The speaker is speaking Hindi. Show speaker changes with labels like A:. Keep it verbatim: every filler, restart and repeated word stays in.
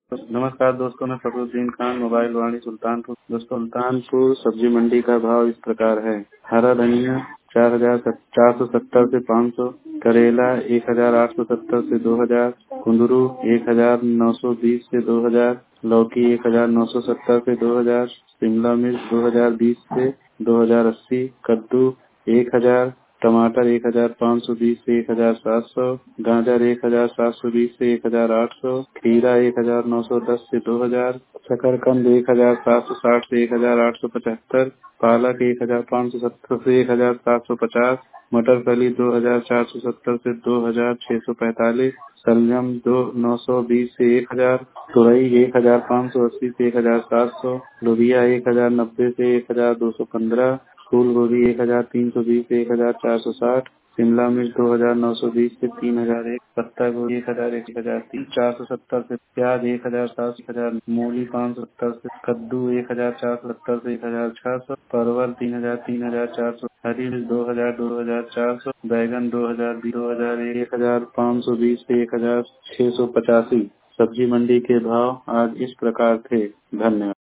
A: नमस्कार दोस्तों, मैं फखरुद्दीन खान, मोबाइल वाणी सुल्तानपुर। दोस्तों, सुल्तानपुर सब्जी मंडी का भाव इस प्रकार है। हरा धनिया चार हजार चार सौ सत्तर से पाँच सौ, करेला एक हजार आठ सौ सत्तर से दो हजार, कुंदरू एक हजार नौ सौ बीस से दो हजार, लौकी एक हजार नौ सौ सत्तर से दो हजार, शिमला मिर्च दो हजार बीस से दो हजार अस्सी, कद्दू एक हजार, टमाटर एक हजार पाँच सौ बीस से एक हजार सात सौ, गाजर एक हजार सात सौ बीस से एक हजार आठ सौ, खीरा एक हजार नौ सौ दस से दो हजार, शकरकंद एक हजार सात सौ साठ से एक हजार आठ सौ पचहत्तर, पालक एक हजार पाँच सौ सत्तर से एक हजार सात सौ पचास, मटर फली दो हजार चार सौ सत्तर से दो हजार छह सौ पैंतालीस, शलजम दो नौ सौ बीस से एक हजार, तुरई एक हजार पाँच सौ अस्सी से एक हजार सात सौ, लोबिया एक हजार नब्बे से एक हजार दो सौ पंद्रह, फूल गोभी एक हजार तीन सौ बीस से एक हजार चार सौ साठ, शिमला मिर्च दो हजार नौ सौ बीस से तीन हजार एक, पत्ता गोभी एक हजार एक हजार तीन चार सौ सत्तर से, प्याज एक हजार सात सौ हजार, मूली पाँच सौ सत्तर से, कद्दू एक हजार चार सौ सत्तर से एक हजार छह सौ, परवल तीन हजार तीन हजार चार सौ, हरी मिर्च दो हजार दो हजार चार सौ, बैगन दो हजार दो हजार एक हजार पाँच सौ बीस से एक हजार छह सौ पचासी। सब्जी मंडी के भाव आज इस प्रकार थे। धन्यवाद।